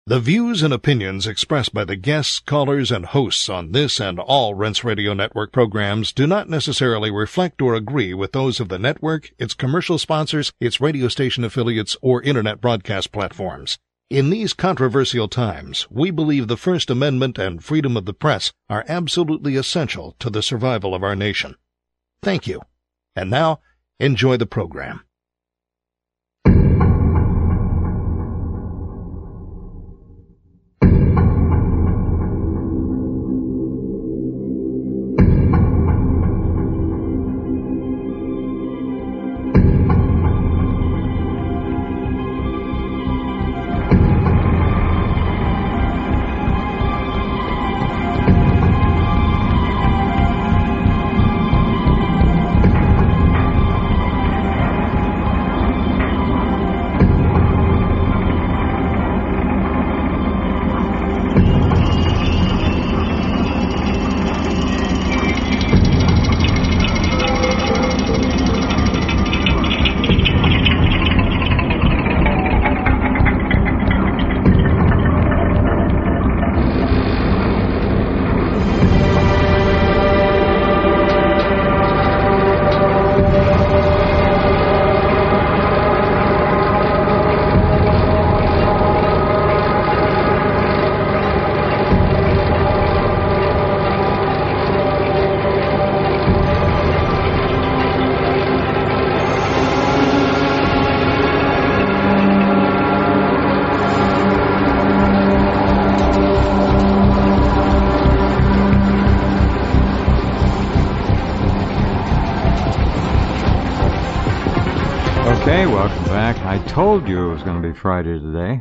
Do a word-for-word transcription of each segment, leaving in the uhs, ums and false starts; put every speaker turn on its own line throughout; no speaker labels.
The views and opinions expressed by the guests, callers, and hosts on this and all Rense Radio Network programs do not necessarily reflect or agree with those of the network, its commercial sponsors, its radio station affiliates, or internet broadcast platforms. In these controversial times, we believe the First Amendment and freedom of the press are absolutely essential to the survival of our nation. Thank you. And now, enjoy the program.
Told you it was going to be Friday today.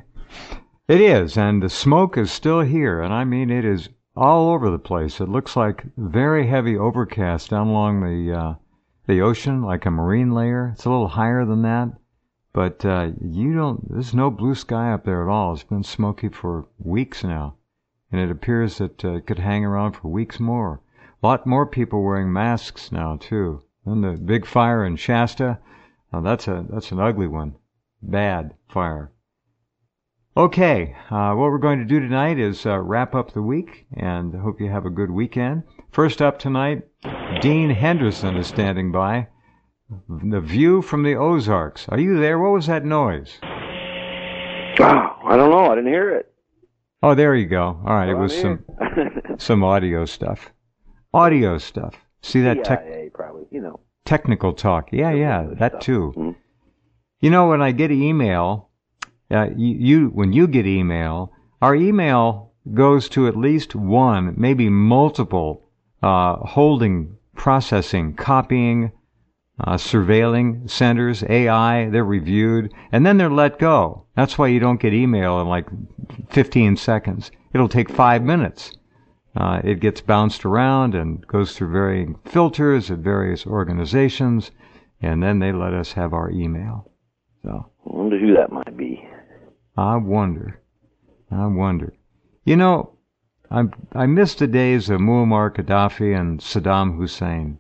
It is, and the smoke is still here, and I mean it is all over the place. It looks like very heavy overcast down along the uh, the ocean, like a marine layer. It's a little higher than that, but uh, you don't. There's no blue sky up there at all. It's been smoky for weeks now, and it appears that uh, it could hang around for weeks more. A lot more people wearing masks now too. And the big fire in Shasta, oh, that's a that's an ugly one. Bad fire. Okay, uh, what we're going to do tonight is uh, wrap up the week, and hope you have a good weekend. First up tonight, Dean Henderson is standing by. The View from the Ozarks. Are you there? What was that noise?
Oh, I don't know. I didn't hear it.
Oh, there you go. All right,
well,
it was some some audio stuff. Audio stuff. See that? Tech-
probably, you know.
Technical talk. Yeah, yeah, that
stuff.
too.
Mm-hmm.
You know, when I get email, uh, you, you when you get email, our email goes to at least one, maybe multiple, uh, holding, processing, copying, uh, surveilling centers, A I. They're reviewed, and then they're let go. That's why you don't get email in like fifteen seconds. It'll take five minutes. Uh, it gets bounced around and goes through varying filters at various organizations, and then they let us have our email. So,
I wonder who that might be.
I wonder. I wonder. You know, I I miss the days of Muammar Gaddafi and Saddam Hussein.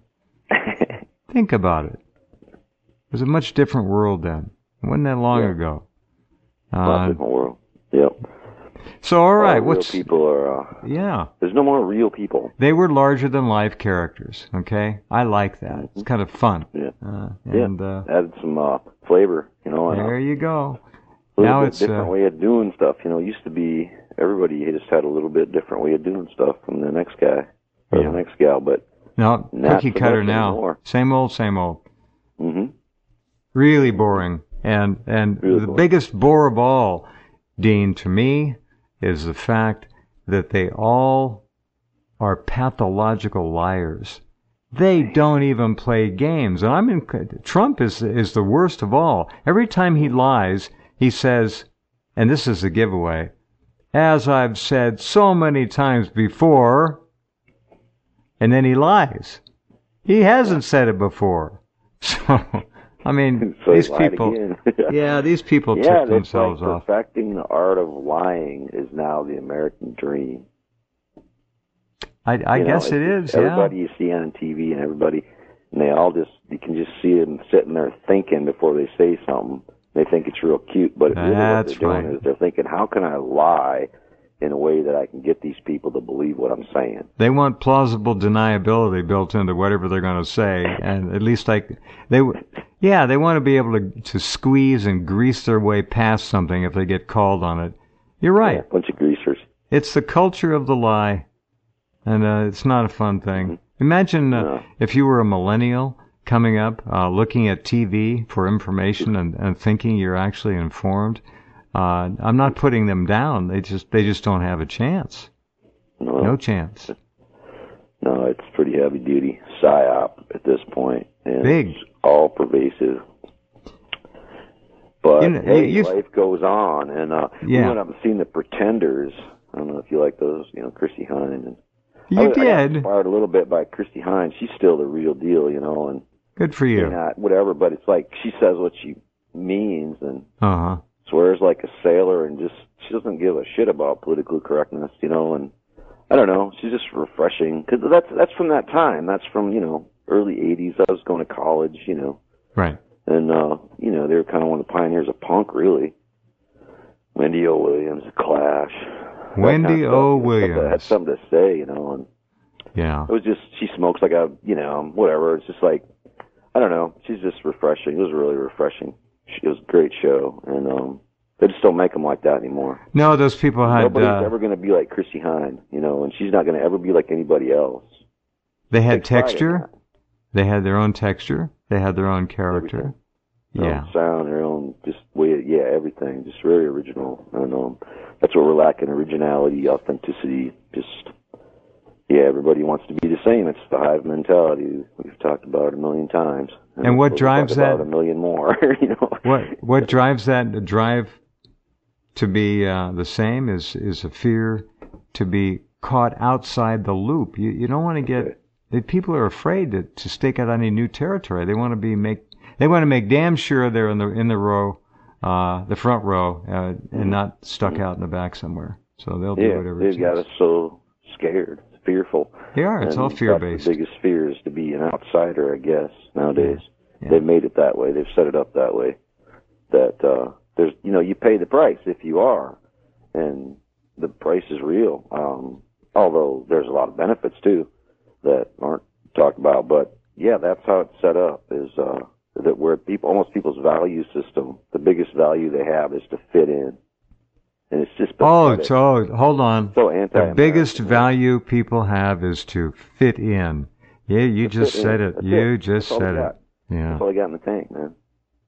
Think about it. It was a much different world then. It wasn't that long
yeah.
ago.
Uh, a lot different world. Yep.
So, all right,
all
what's...
real people are... Uh,
yeah.
There's no more real people.
They were larger-than-life characters, okay? I like that. Mm-hmm. It's kind of fun.
Yeah.
Uh, and,
yeah.
Uh,
Added some uh, flavor, you know. And,
there you go.
A little
now
bit
it's
different
uh,
way of doing stuff. You know, it used to be everybody just had a little bit different way of doing stuff from the next guy or
yeah.
the next gal, but
no, cookie cutter now.
Anymore.
Same old, same old.
Mm-hmm.
Really boring. And and
really
the
boring.
biggest bore of all, Dean, to me, is the fact that they all are pathological liars. They don't even play games. And I mean, Trump is is the worst of all. Every time he lies, he says, and this is the giveaway, as I've said so many times before, and then he lies. He hasn't said it before. So, I mean,
so
these people, yeah, these people
yeah,
tip themselves
like
off.
Perfecting the art of lying is now the American dream.
I, I
you
guess
know,
it
it's,
is,
everybody
yeah.
you see on T V and everybody, and they all just, you can just see them sitting there thinking before they say something. They think it's real cute, but really
That's
what they're doing
right.
is they're thinking, how can I lie in a way that I can get these people to believe what I'm saying?
They want plausible deniability built into whatever they're going to say, and at least like they, yeah, they want to be able to to squeeze and grease their way past something if they get called on it. You're right.
Yeah, bunch of greasers.
It's the culture of the lie, and uh, it's not a fun thing. Mm-hmm. Imagine uh, no. if you were a millennial coming up, uh, looking at T V for information and, and thinking you're actually informed. Uh, I'm not putting them down. They just they just don't have a chance.
No,
no chance.
No, it's pretty heavy duty psyop at this point, and
big,
it's all pervasive. But you know, hey, you've, life goes on, and uh,
yeah.
we went up and seen The Pretenders. I don't know if you like those, you know, Christy Hynde. And
you
I,
did.
I got inspired a little bit by Christy Hynde. She's still the real deal, you know, and
good for you.
Not whatever, but it's like she says what she means and
uh-huh.
swears like a sailor, and just she doesn't give a shit about political correctness, you know. And I don't know, she's just refreshing because that's that's from that time. That's from you know early eighties. I was going to college, you know,
right.
And uh, you know they were kind of one of the pioneers of punk, really. Wendy O. Williams, Clash.
Wendy
kind of
O.
stuff,
Williams
you know, had something to say, you know, and
yeah,
it was just she smokes like a you know whatever. It's just like. I don't know. She's just refreshing. It was really refreshing. It was a great show, and um, they just don't make them like that anymore.
No, those people had.
Nobody's
uh,
ever going to be like Christy Hynde, you know, and she's not going to ever be like anybody else.
They had they texture. They had their own texture. They had their own character.
Their
yeah.
own sound, their own just way. Yeah, everything. Just very original, and um, that's what we're lacking: originality, authenticity. Just. Yeah, everybody wants to be the same. It's the hive mentality we've talked about a million times.
And, and what drives that?
A million more. You know.
What what drives that the drive to be uh, the same is is a fear to be caught outside the loop. You you don't want to get. The people are afraid to to stake out any new territory. They want to be make. They want to make damn sure they're in the in the row, uh, the front row, uh,
mm-hmm.
and not stuck mm-hmm. out in the back somewhere. So they'll
yeah,
do whatever.
They've got us so scared. Fearful.
They are. It's
and
all fear-based.
That's the biggest fear is to be an outsider, I guess, nowadays.
Yeah.
They've made it that way. They've set it up that way. That uh, there's, you know, you pay the price if you are, and the price is real. Um, although there's a lot of benefits too that aren't talked about. But yeah, that's how it's set up. Is uh, that where people, almost people's value system, the biggest value they have is to fit in. And it's just
oh, so hold on.
So
the biggest value people have is to fit in. Yeah, you
to
just said
in.
it.
That's
you
it.
just
That's
said it. Yeah.
That's all I got in the tank, man.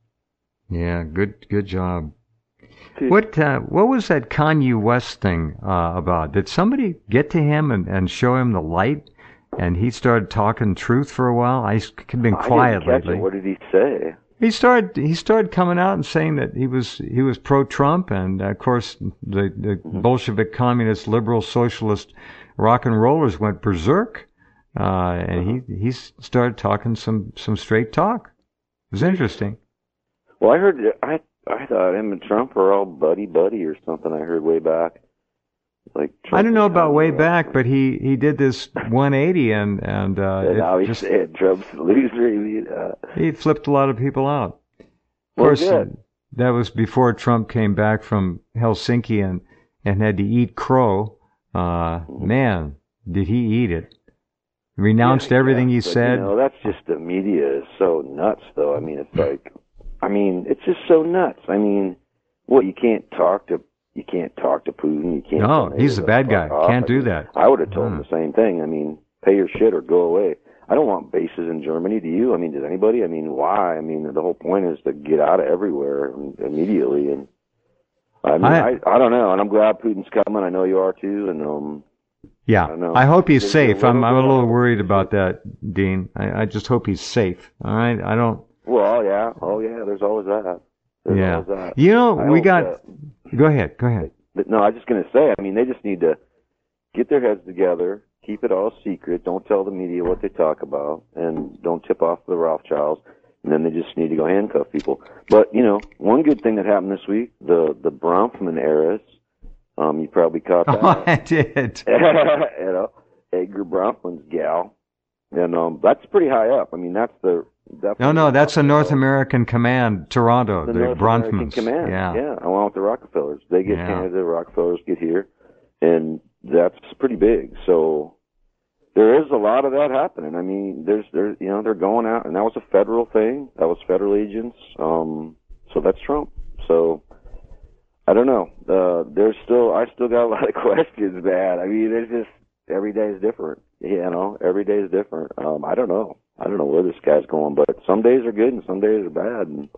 Yeah, good, good job.
Dude.
What, uh, what was that Kanye West thing uh, about? Did somebody get to him and, and show him the light, and he started talking truth for a while? I've been quiet
I didn't catch
lately.
It. What did he say?
He started. He started coming out and saying that he was he was pro-Trump, and uh, of course the, the mm-hmm. Bolshevik, communist, liberal, socialist rock and rollers went berserk, uh, and mm-hmm. he he started talking some, some straight talk. It was interesting.
Well, I heard I I thought him and Trump were all buddy buddy or something. I heard way back. Like Trump
I don't know about way back, but he, he did this one eighty and and uh,
and now he
just,
said Trump's the loser. He, uh,
he flipped a lot of people out. Of
well,
course,
good.
that was before Trump came back from Helsinki and, and had to eat crow. Uh,
mm-hmm.
Man, did he eat it? Renounced
yeah,
everything
yeah,
he
but,
said.
You know, that's just the media is so nuts, though. I mean, it's like, I mean, it's just so nuts. I mean, what you can't talk to. You can't talk to Putin. You can't.
No, he's the bad guy. Can't do that.
I would have told
mm.
him the same thing. I mean, pay your shit or go away. I don't want bases in Germany. Do you? I mean, does anybody? I mean, why? I mean, the whole point is to get out of everywhere immediately. And I mean, I, I, I don't know. And I'm glad Putin's coming. I know you are too. And um,
yeah,
I, don't know.
I hope he's safe. I'm I'm a little
bit.
worried about that, Dean. I, I just hope he's safe. All right, I don't.
Well, yeah. Oh, yeah. There's always that. There's
yeah.
always that.
You know,
I
we
hope
got.
that.
Go ahead. Go ahead.
But no, I was just going to say, I mean, they just need to get their heads together, keep it all secret, don't tell the media what they talk about, and don't tip off the Rothschilds, and then they just need to go handcuff people. But, you know, one good thing that happened this week, the, the Bronfman heiress, um, you probably caught that.
Oh, I did.
You know, Edgar Bronfman's gal, And um, that's pretty high up. I mean, that's the
no, no, that's the North American Command, Toronto,
the,
the
North American
Bronfmans.
Command.
Yeah,
yeah, along with the Rockefellers. They get
Yeah.
Canada, the Rockefellers get here, and that's pretty big. So there is a lot of that happening. I mean, there's, there, you know, they're going out, and that was a federal thing. That was federal agents. Um, so that's Trump. So I don't know. Uh, there's still, I still got a lot of questions, man. I mean, it's just every day is different. You know, every day is different. Um, I don't know. I don't know where this guy's going, but some days are good and some days are bad, and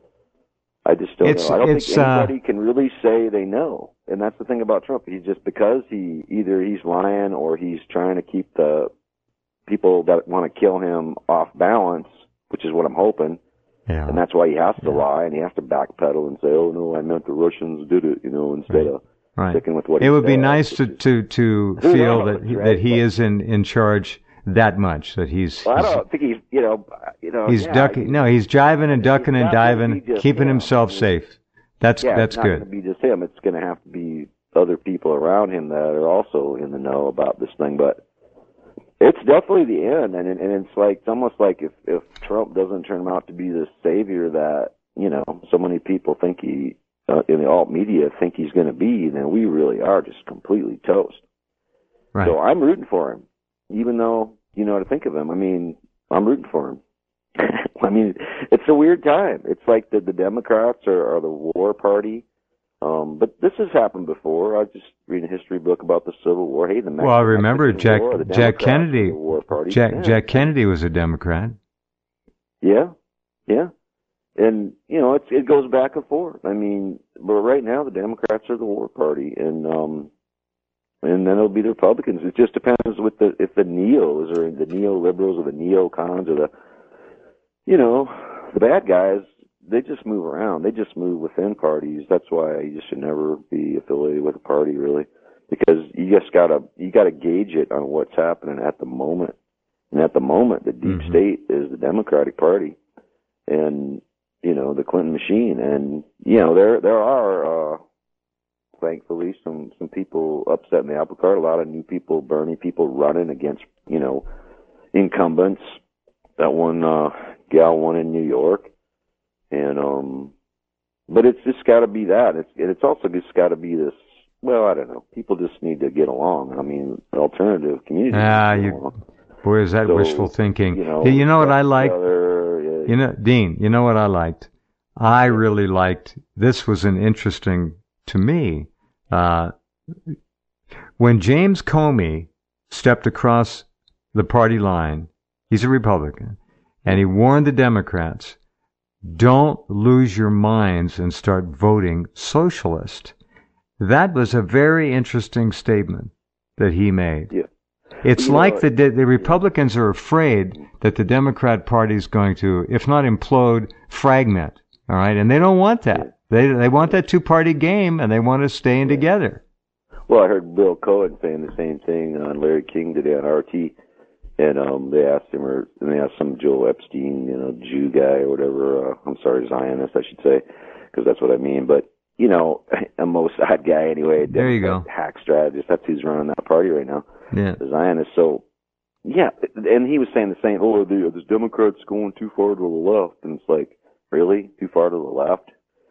I just don't
It's-
know. I don't
it's,
think anybody
uh,
can really say they know, and that's the thing about Trump. He's just because he either he's lying or he's trying to keep the people that want to kill him off balance, which is what I'm hoping,
yeah.
and that's why he has to
Yeah.
lie and he has to backpedal and say, "Oh no, I meant the Russians did it," you know, instead
Right.
of
Right.
sticking with what
It
he
would be
said,
nice
which
to
is-
to to
Who
feel
knows,
that he,
right?
that he
But-
is in in charge that much. That he's
Well, I
he's,
don't think he's, you know, you know,
he's
yeah,
ducking.
he-
No, he's jiving and ducking and
not gonna
diving,
be just
keeping
him.
himself
I mean,
safe. That's
yeah,
that's
it's not going
good.
to be just him. It's going to have to be other people around him that are also in the know about this thing. But it's definitely the end, and and it's like it's almost like if if Trump doesn't turn out to be the savior that you know so many people think he uh, in the alt media think he's going to be, then we really are just completely toast.
Right.
So I'm rooting for him, even though you know to think of him. I mean, I'm rooting for him. I mean, it's a weird time. It's like the, the Democrats are, are the war party. Um, but this has happened before. I was just reading a history book about the Civil War. Hey, the Mexican,
Well, I remember
Mexican
Jack
War, the
Jack
Democrats
Kennedy.
were the war party.
Jack
yeah.
Jack Kennedy was a Democrat.
Yeah, yeah. And, you know, it's, it goes back and forth. I mean, but right now the Democrats are the war party, and um, and then it'll be the Republicans. It just depends with the if the neos or the neoliberals or the neocons or the, you know, the bad guys. They just move around. They just move within parties. That's why you should never be affiliated with a party, really, because you just gotta you gotta gauge it on what's happening at the moment. And at the moment, the deep
Mhm.
state is the Democratic Party, and you know the Clinton machine. And you know there there are uh, thankfully some some people upset in the apple cart. A lot of new people, Bernie people, running against you know incumbents. That one uh, gal won in New York. And um, but it's just got to be that. It's it's also just got to be this. Well, I don't know. People just need to get along. I mean, alternative communities.
Ah,
get
you,
along.
boy, is that
So,
wishful thinking?
You know,
Hey, you know what I
each
liked?
other, yeah.
You know, Dean, you know what I liked? I really liked. This was an interesting to me. Uh, when James Comey stepped across the party line, he's a Republican, and he warned the Democrats, don't lose your minds and start voting socialist. That was a very interesting statement that he made.
Yeah.
It's
You
like
know,
the the the Republicans are afraid that the Democrat Party is going to, if not implode, fragment. All right, and they don't want that. They they want that two party game, and they want to stay in together.
Well, I heard Bill Cohen saying the same thing on Larry King today on R T. And um, they asked him, or and they asked some Joel Epstein, you know, Jew guy or whatever. Uh, I'm sorry, Zionist, I should say, because that's what I mean. But you know, a Mossad guy anyway.
There you go.
Hack strategist. That's who's running that party right now.
Yeah.
The Zionist. So, yeah, and he was saying the same. Oh, the the Democrats going too far to the left, and it's like, really, too far to the left?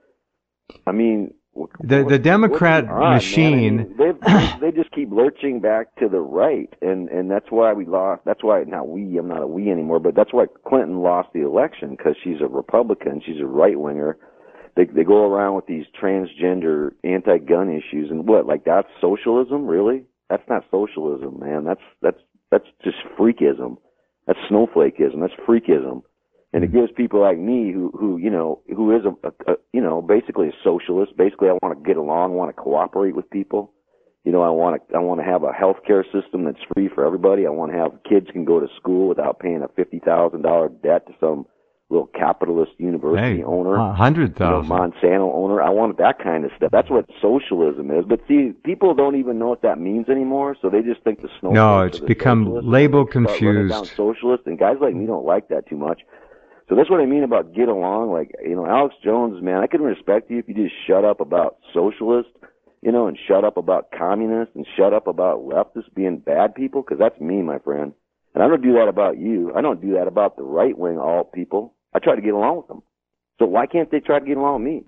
I mean.
The the Democrat
on,
machine.
I mean, they they just keep lurching back to the right, and and that's why we lost. That's why not we. I'm not a we anymore, but that's why Clinton lost the election, because she's a Republican. She's a right winger. They they go around with these transgender anti-gun issues, and what, like that's socialism? Really? That's not socialism, man. That's that's that's just freakism. That's snowflakeism. That's freakism. And it gives people like me, who, who you know, who is a, a, a, you know, basically a socialist. Basically, I want to get along, want to cooperate with people. You know, I want to, I want to have a healthcare system that's free for everybody. I want to have kids can go to school without paying a fifty thousand dollar debt to some little capitalist university
Hey,
owner,
a hundred
you know,
thousand.
Monsanto owner. I want that kind of stuff. That's what socialism is. But see, people don't even know what that means anymore, so they just think the snowflakes
No,
are
it's
the
become
socialists,
label
and they start running down
confused.
socialist, and guys like me don't like that too much. So that's what I mean about get along. Like, you know, Alex Jones, man, I can respect you if you just shut up about socialist, you know, and shut up about communists and shut up about leftists being bad people, because that's me, my friend. And I don't do that about you. I don't do that about the right-wing alt people. I try to get along with them. So why can't they try to get along with me?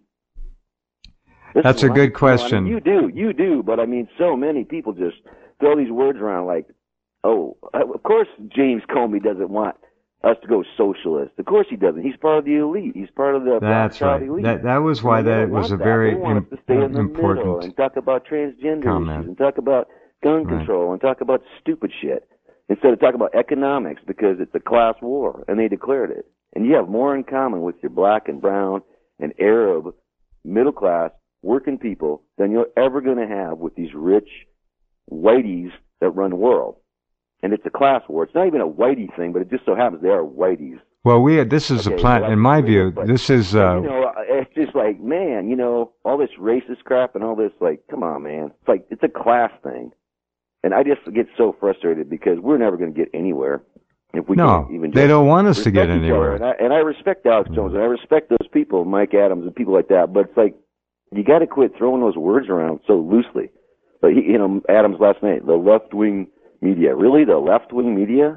This
That's a
why,
good question.
You know, I mean, you do, you do, but I mean, so many people just throw these words around like, oh, of course James Comey doesn't want us to go socialist. Of course he doesn't. He's part of the elite. He's part of the
That's right.
elite.
That, that was why that was a
that.
very
they want
im-
us to stay in the
important
middle and talk about transgender
comment.
issues and talk about gun
Right.
control and talk about stupid shit instead of talking about economics because it's a class war and they declared it. And you have more in common with your black and brown and Arab middle class working people than you're ever going to have with these rich whiteys that run the world. And it's a class war. It's not even a whitey thing, but it just so happens they are whiteys.
Well, we this is
Okay,
a plan.
so
In my
that's-
view,
but,
this is uh,
you know, it's just like, man, you know, all this racist crap and all this, like, come on, man. It's like, it's a class thing. And I just get so frustrated because we're never going to get anywhere if we
no.
can't even
They
just
don't want us to
respect
get
each
anywhere.
other. And I, and I respect Alex Jones, and I respect those people, Mike Adams and people like that, but it's like, you got to quit throwing those words around so loosely. But, he, you know, Adams last night, the left-wing media. Really, the left-wing media?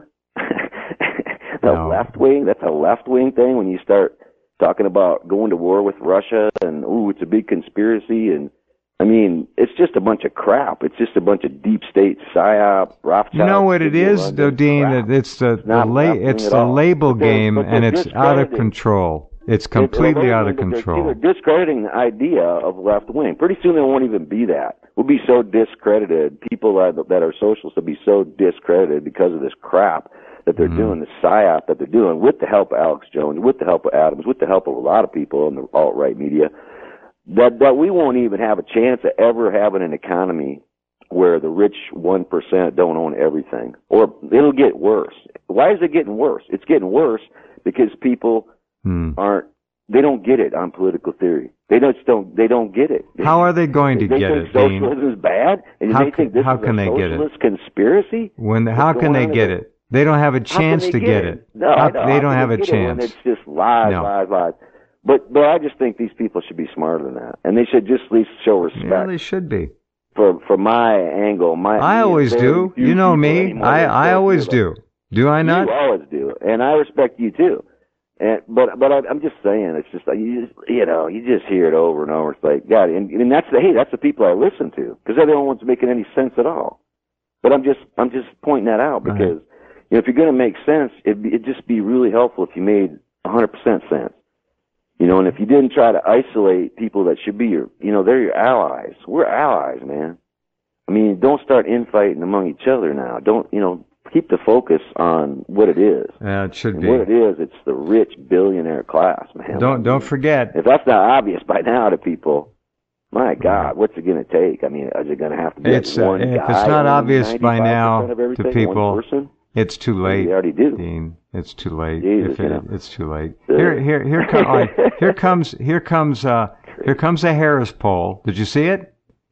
The
No.
left wing? That's a left wing thing when you start talking about going to war with Russia and, ooh, it's a big conspiracy. And, I mean, it's just a bunch of crap. It's just a bunch of deep state psyop, Rothschild.
You know what it is, though, Dean?
Crap.
It's the, the
not
la-
left-wing
it's
at
the
all.
label
But they're-
game,
but
and
they're
it's out of
discrediting-
control. It's
It's
completely out of
they're-
control.
They're discrediting the idea of left wing. Pretty soon there won't even be that. We'll be so discredited. People that, that are socialists will be so discredited because of this crap that they're
Mhm.
doing, the psyop that they're doing with the help of Alex Jones, with the help of Adams, with the help of a lot of people in the alt-right media, that, that we won't even have a chance of ever having an economy where the rich one percent don't own everything. Or it'll get worse. Why is it getting worse? It's getting worse because people
Hmm.
aren't, they don't get it on political theory. They just don't, they don't get it.
How are they going to
they
get
think
it, Dean?
socialism is bad, and
How
they
can-
think this
how
is
can
a
they get it?
socialist conspiracy.
When
What's
how can
going
they
on
get
in
it? They don't have a
How
chance
can
to
they
get it.
No,
How-
I know.
they
How
don't
can
have a
get it when
chance.
It's just lies,
No.
lies, lies. But but I just think these people should be smarter than that, and they should just at least show respect
Yeah, they should be.
for for my angle. My
I
me,
always
very
do.
few
You know
people
me.
anymore
I
that
I
don't
always
feel
do. Do I
that.
not?
You always do, and I respect you too. And but but I, I'm just saying, it's just like you just you know you just hear it over and over. It's like God, and, and that's the hey, that's the people I listen to because they're the only ones making any sense at all. But I'm just I'm just pointing that out because
Right.
you know if you're going to make sense, it'd, be, it'd just be really helpful if you made one hundred percent sense. You know, and if you didn't try to isolate people that should be your, you know, they're your allies. We're allies, man. I mean, don't start infighting among each other now. Don't you know? Keep the focus on what it is.
Yeah, it should
And
be.
what it is, it's the rich billionaire class, man.
Don't don't forget.
If that's not obvious by now to people, my God, what's it going to take? I mean, is it going to have to be
It's,
like one
uh, if
guy
it's not
owning
obvious by
ninety-five
now
percent of
to
everything,
people,
one person?
It's too late.
They already do.
Dean, it's too late.
Jesus,
if it,
you know.
It's too late.
Uh,
Here, here, here, come, all right, here comes, here comes, uh, here comes a Harris poll. Did you see it?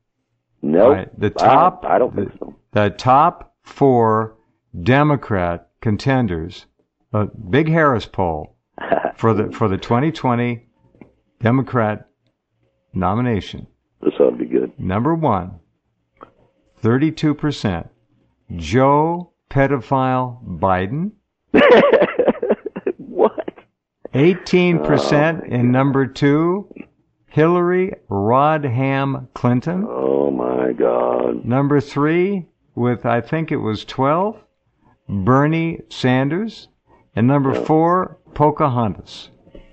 No,
All right, the top,
I, I don't
the,
think so.
the top four Democrat contenders, a big Harris poll for the for the twenty twenty Democrat nomination.
This ought to be good.
Number one, thirty-two percent, Joe Pedophile Biden.
What?
eighteen percent
Oh, my
in number two, Hillary Rodham Clinton.
Oh my God.
Number three, with I think it was twelve, Bernie Sanders. And number
Yeah.
four, Pocahontas.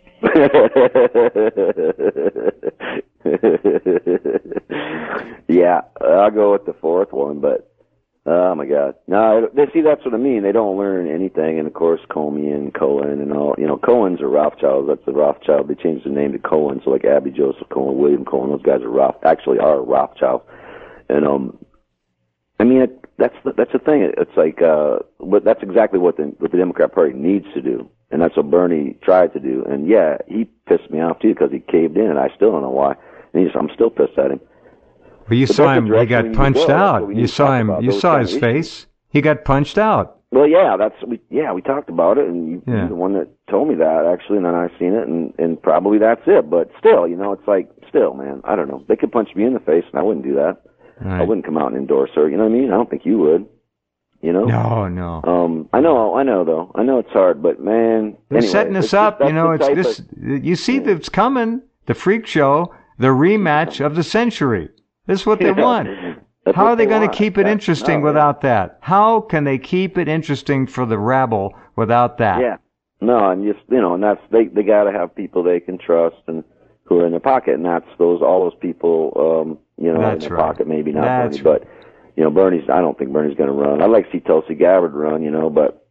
Yeah, I'll go with the fourth one, but oh my God, no, they see that's what I mean. They don't learn anything, and of course Comey and Cohen and all. You know, Cohen's are Rothschilds. That's the Rothschild. They changed the name to Cohen, so like Abby Joseph Cohen, William Cohen, those guys are Roth. Actually, are Rothschild, and um, I mean it, that's the, that's the thing. It's like, uh, but that's exactly what the what the Democrat Party needs to do, and that's what Bernie tried to do. And yeah, he pissed me off too because he caved in, and I still don't know why. And he's, I'm still pissed at him.
Well, you
But
saw
that's
him.
the
He
direction
got
we need to
punched
go. That's
out.
what we
You
need to
saw
talk
him.
about,
You
those
saw
kind
his
of issues.
face. He got punched out.
Well, yeah, that's we. Yeah, we talked about it, and you,
Yeah.
you're the one that told me that actually, and then I seen it, and and probably that's it. But still, you know, it's like still, man. I don't know. They could punch me in the face, and I wouldn't do that.
Right.
I wouldn't come out and endorse her. You know what I mean? I don't think you would. You know?
No, no.
Um, I know, I know, though. I know it's hard, but man,
they're
anyway,
setting us
it's
up.
just-
You know, it's
that's the
this.
type of-
You see that it's coming. The freak show, the rematch of the century. This is what they
Yeah.
want.
That's
How
what
are they,
they
going to
want.
keep it
That's-
interesting
no,
without that? How can they keep it interesting for the rabble without that?
Yeah. No, and just you know, and that's they they got to have people they can trust and who are in their pocket, and that's those all those people, um, you know,
That's
in their
right.
pocket. Maybe not
That's
Bernie, but you know, Bernie's. I don't think Bernie's going to run. I'd like to see Tulsi Gabbard run, you know, but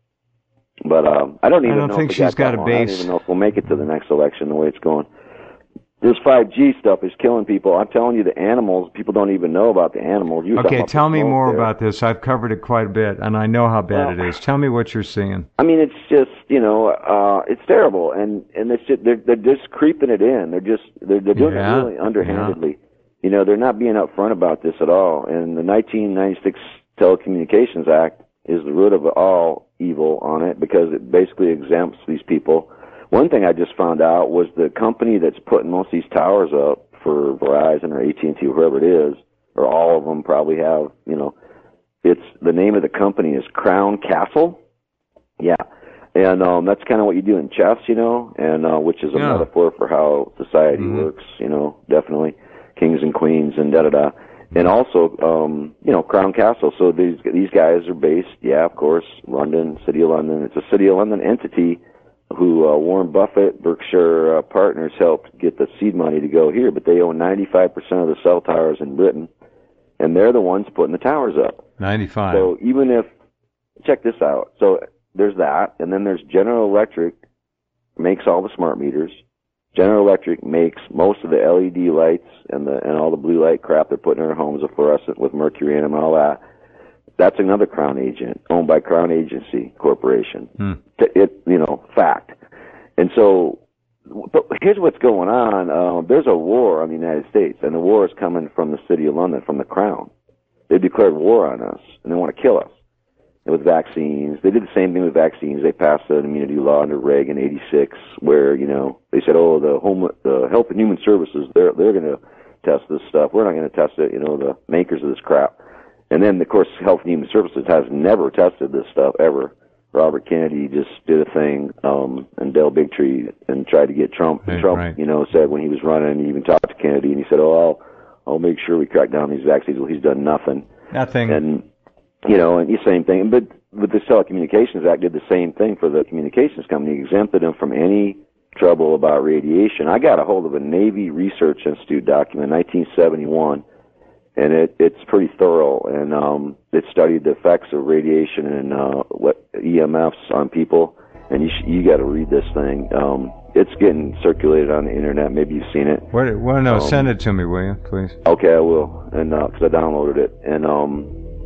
but um, I don't even
don't
know
think
if we
she's
got,
got
that
a
long. I don't
base.
even know if we'll make it to the next election the way it's going. This five G stuff is killing people. I'm telling you, the animals. People don't even know about the animals. You were talking
Okay,
about the
tell me
smoke
more
there.
about this. I've covered it quite a bit, and I know how bad
Well-
it is. Tell me what you're seeing.
I mean, it's just you know, uh, it's terrible, and and it's just, they're they're just creeping it in. They're just they're they're doing
Yeah,
it really underhandedly. You know, they're not being upfront about this at all. And the nineteen ninety-six Telecommunications Act is the root of all evil on it because it basically exempts these people. One thing I just found out was the company that's putting most of these towers up for Verizon or A T and T, whoever it is, or all of them probably have, you know, it's the name of the company is Crown Castle. Yeah. And um that's kind of what you do in chess, you know, and uh which is a
Yeah.
metaphor for how society
Mhm.
works, you know, definitely kings and queens and da da da. And also um, you know, Crown Castle. So these these guys are based, yeah, of course, London, City of London. It's a City of London entity who uh, Warren Buffett, Berkshire uh, Partners helped get the seed money to go here, but they own ninety-five percent of the cell towers in Britain, and they're the ones putting the towers up.
ninety-five.
So even if, check this out. So there's that, and then there's General Electric makes all the smart meters. General Electric makes most of the L E D lights and the and all the blue light crap they're putting in our homes, the fluorescent with mercury in them and all that. That's another Crown agent owned by Crown Agency Corporation.
Hmm.
It, you know, fact. And so, but here's what's going on. Uh, there's a war on the United States, and the war is coming from the City of London, from the Crown. They declared war on us, and they want to kill us. And with vaccines, they did the same thing with vaccines. They passed an immunity law under Reagan, eighty-six, where, you know, they said, oh, the home, the Health and Human Services, they're, they're going to test this stuff. We're not going to test it, you know, the makers of this crap. And then, of course, Health and Human Services has never tested this stuff, ever. Robert Kennedy just did a thing, um, and Del Bigtree, and tried to get Trump. And
Right,
Trump,
right.
you know, said when he was running, he even talked to Kennedy, and he said, oh, I'll, I'll make sure we crack down on these vaccines. Well, he's done nothing.
Nothing.
And, you know, and the same thing. But with the Telecommunications Act did the same thing for the communications company, exempted them from any trouble about radiation. I got a hold of a Navy Research Institute document, nineteen seventy-one, and it, it's pretty thorough, and um, it studied the effects of radiation and uh, what E M Fs on people, and you sh- you got to read this thing. Um, it's getting circulated on the internet. Maybe you've seen it.
What? Well, no,
Um,
send it to me, will you, please?
Okay, I will, and because I downloaded it, and um,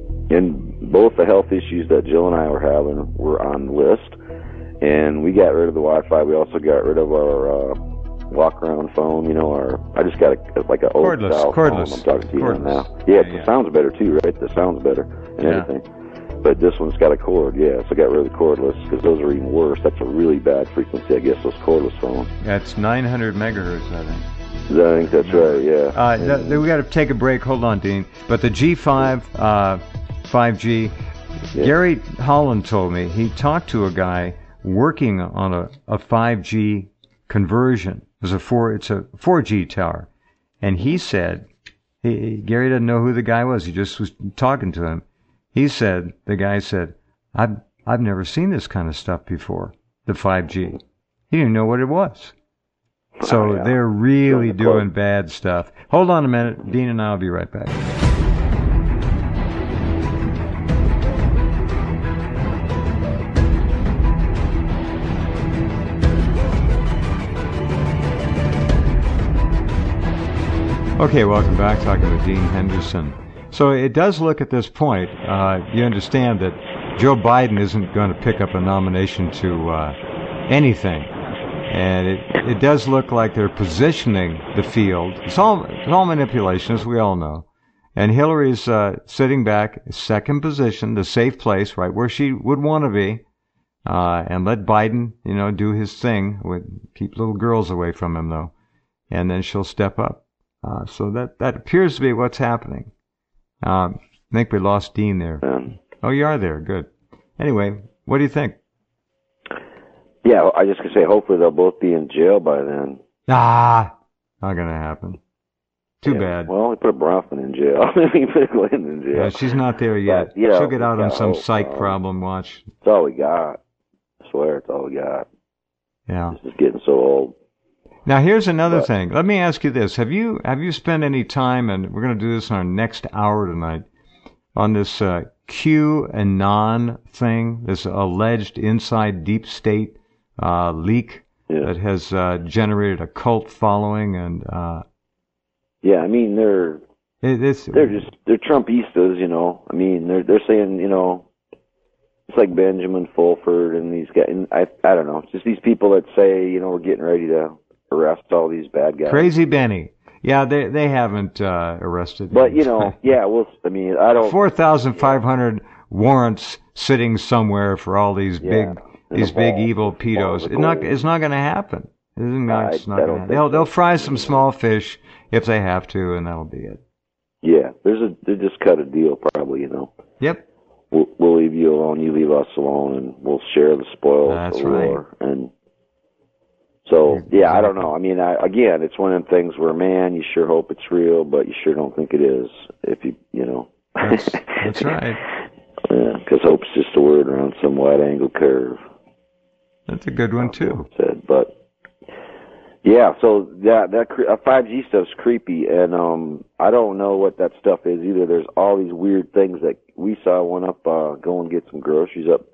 and both the health issues that Jill and I were having were on the list, and we got rid of the Wi-Fi. We also got rid of our uh, walk-around phone. You know, our I just got a like a old
Cordless,
style
cordless,
phone. I'm talking to you on
cordless.
now. Yeah,
Yeah,
it
yeah.
sounds better too, right? The sounds better and
Yeah.
everything. But this one's got a cord, yeah. So I got rid of the cordless because those are even worse. That's a really bad frequency, I guess. Those cordless phones.
That's nine hundred megahertz, I think.
I think that's right. Yeah.
Uh, th- th- we got to take a break. Hold on, Dean. But the G five, uh, five G,
Yeah.
Gary Holland told me he talked to a guy working on a, a five G conversion. It was a four, it's a four G tower. And he said, he, Gary doesn't know who the guy was. He just was talking to him. He said, the guy said, I've, I've never seen this kind of stuff before, the five G. He didn't know what it was. So
Oh, yeah.
they're really
Doing the
doing
quote.
bad stuff. Hold on a minute. Dean and I will be right back. Okay, welcome back. Talking with Dean Henderson. So it does look at this point, uh, you understand that Joe Biden isn't going to pick up a nomination to uh, anything. And it, it does look like they're positioning the field. It's all, it's all manipulation, as we all know. And Hillary's uh, sitting back, second position, the safe place, right where she would want to be, uh, and let Biden, you know, do his thing. With, keep little girls away from him, though. And then she'll step up. Uh, so that, that appears to be what's happening. Um, I think we lost Dean there.
Um,
Oh, you are there. Good. Anyway, what do you think?
Yeah, I just gonna say hopefully they'll both be in jail by then.
Ah, not gonna happen. Too
yeah.
bad.
Well, we put Bronfman in jail. We put Glenn in jail.
Yeah, she's not there yet.
But, you know,
she'll get out on some
hope,
psych
um,
problem watch.
It's all we got. I swear, it's all we got.
Yeah.
This is getting so old.
Now, here's another
but,
thing. Let me ask you this: Have you have you spent any time, and we're going to do this in our next hour tonight, on this uh, QAnon thing, this alleged inside deep state uh, leak
yeah.
that has uh, generated a cult following, and uh,
yeah, I mean they're
it, it's
they're just they're Trumpistas, you know. I mean they're they're saying, you know, it's like Benjamin Fulford and these guys. And I I don't know, it's just these people that say, you know, we're getting ready to arrest all these bad guys.
Crazy Benny. Yeah, they they haven't uh, arrested him.
But, you know, yeah, well, I mean, I don't...
four thousand five hundred yeah. warrants sitting somewhere for all these
yeah,
big these big evil pedos. It's not, it's not going to happen. It's not, it's not gonna, they'll, they'll fry some small fish if they have to, and that'll be it.
Yeah, there's a they just cut a deal probably, you know.
Yep.
We'll, we'll leave you alone, you leave us alone, and we'll share the spoils
That's
of
right.
war. And so, yeah, I don't know. I mean, I, again, it's one of them things where, man, you sure hope it's real, but you sure don't think it is. If you, you know.
That's, that's right.
Yeah, because hope's just a word around some wide-angle curve.
That's a good one too.
Said, but yeah, so that that uh, five G stuff's creepy, and um, I don't know what that stuff is either. There's all these weird things that we saw one up uh, go and get some groceries up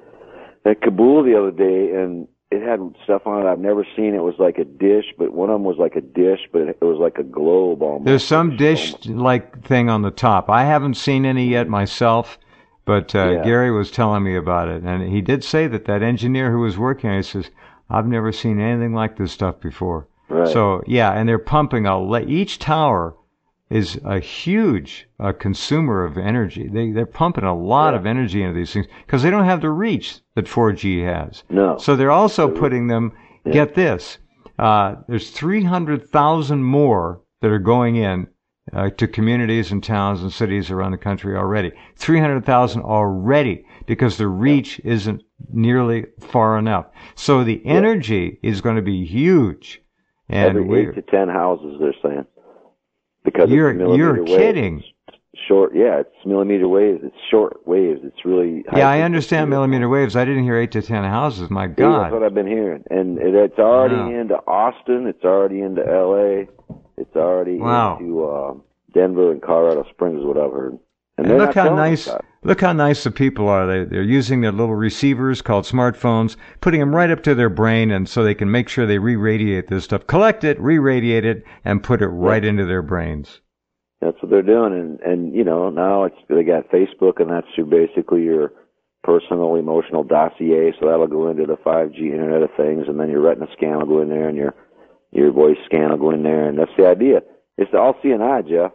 at Kabul the other day, and it had stuff on it I've never seen. It was like a dish, but one of them was like a dish, but it was like a globe almost.
There's some dish-like thing on the top. I haven't seen any yet myself, but uh,
yeah.
Gary was telling me about it, and he did say that that engineer who was working on it says, I've never seen anything like this stuff before.
Right.
So, yeah, and they're pumping a le- each tower is a huge uh, consumer of energy. They, they're pumping a lot
yeah.
of energy into these things because they don't have the reach that four G has.
No.
So they're also putting them,
yeah.
get this, uh, there's three hundred thousand more that are going in uh, to communities and towns and cities around the country already. three hundred thousand already because the reach yeah. isn't nearly far enough. So the energy yeah. is going to be huge. And
every eight to ten houses, they're saying. Because
you're
it's millimeter
you're
waves.
kidding.
Short, yeah, it's millimeter waves. It's short waves. It's really high
yeah. I understand millimeter waves. I didn't hear eight to ten houses. My God,
yeah, that's what I've been hearing, and it, it's already
wow.
into Austin. It's already into L A. It's already
wow.
into uh, Denver and Colorado Springs, what I've heard. And,
and look how nice, look how nice the people are. They they're using their little receivers called smartphones, putting them right up to their brain, and so they can make sure they re-radiate this stuff, collect it, re-radiate it, and put it right yeah. into their brains.
That's what they're doing, and and you know now it's they got Facebook, and that's your basically your personal emotional dossier. So that'll go into the five G Internet of Things, and then your retina scan will go in there, and your your voice scan will go in there, and that's the idea. It's the all seeing eye, Jeff.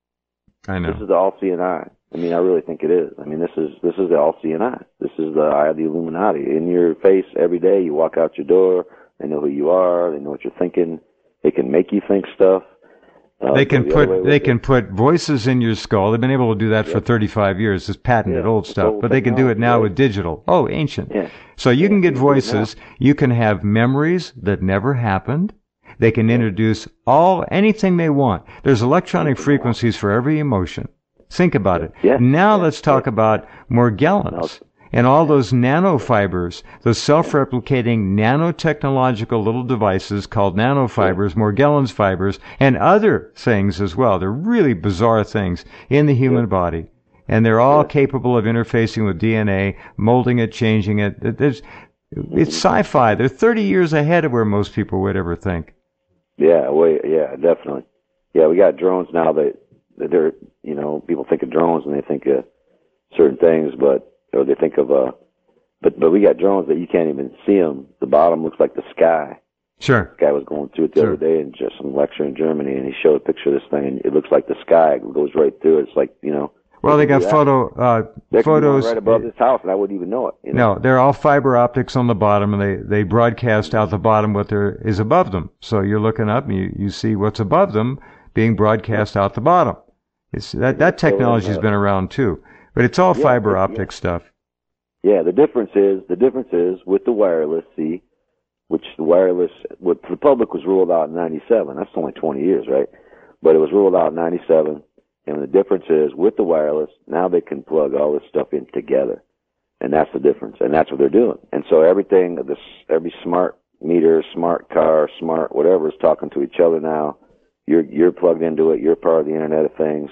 I know.
This is the all seeing eye. I mean, I really think it is. I mean, this is this is the all seeing eye. This is the eye of the Illuminati in your face every day. You walk out your door. They know who you are. They know what you're thinking. They can make you think stuff. Uh,
they can
the
put they can it. put voices in your skull. They've been able to do that yep. for thirty-five years. It's patented
yeah,
old stuff,
old
but they can do it now
right?
with digital. Oh, ancient.
Yeah.
So you
yeah,
can get
you
voices. You can have memories that never happened. They can yeah. introduce all anything they want. There's electronic frequencies for every emotion. Think about it.
Yeah.
Now
yeah.
let's talk
yeah.
about Morgellons. And all those nanofibers, those self-replicating nanotechnological little devices called nanofibers, Morgellons fibers, and other things as well. They're really bizarre things in the human yeah. body. And they're all yeah. capable of interfacing with D N A, molding it, changing it. There's, it's sci-fi. They're thirty years ahead of where most people would ever think.
Yeah, wait, yeah, definitely. Yeah, we got drones now that, that they're, you know, people think of drones and they think of certain things, but or they think of, uh, but but we got drones that you can't even see them. The bottom looks like the sky.
Sure.
This guy was going through it the sure. other day in just some lecture in Germany, and he showed a picture of this thing, and it looks like the sky. It goes right through it. It's like, you know.
Well, they got photo uh,
there
photos
right above this house, and I wouldn't even know it. You know?
No, they're all fiber optics on the bottom, and they they broadcast out the bottom what there is above them. So you're looking up, and you you see what's above them being broadcast out the bottom. It's that that technology's been around too. But it's all
Yeah,
fiber
yeah.
optic stuff.
Yeah, the difference is the difference is with the wireless, see, which the wireless, what the public was ruled out in ninety-seven. That's only twenty years, right? But it was ruled out in ninety-seven, and the difference is with the wireless, now they can plug all this stuff in together, and that's the difference, and that's what they're doing. And so everything, this every smart meter, smart car, smart whatever is talking to each other now. You're you're plugged into it. You're part of the Internet of Things,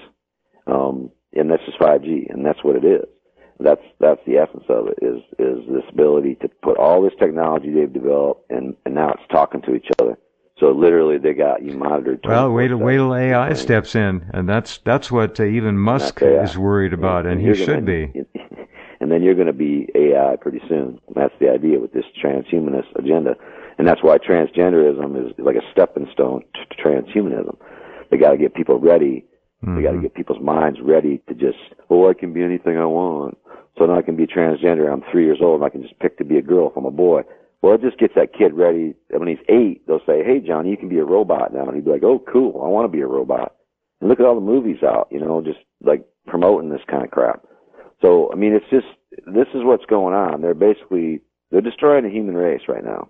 um, and this is five G, and that's what it is. That's that's the essence of it, is is this ability to put all this technology they've developed, and, and now it's talking to each other. So literally, they got you monitored.
Well, wait till wait till A I steps in, and that's that's what uh, even Musk is worried about, and, and he should
gonna,
be.
And then you're going to be A I pretty soon. That's the idea with this transhumanist agenda, and that's why transgenderism is like a stepping stone to transhumanism. They got to get people ready. Mm-hmm. They got to get people's minds ready to just, oh, I can be anything I want. So now I can be transgender. I'm three years old, and I can just pick to be a girl if I'm a boy. Well, it just gets that kid ready. When he's eight, they'll say, hey, Johnny, you can be a robot now. And he'd be like, oh, cool, I want to be a robot. And look at all the movies out, you know, just like promoting this kind of crap. So, I mean, it's just, this is what's going on. They're basically, they're destroying the human race right now.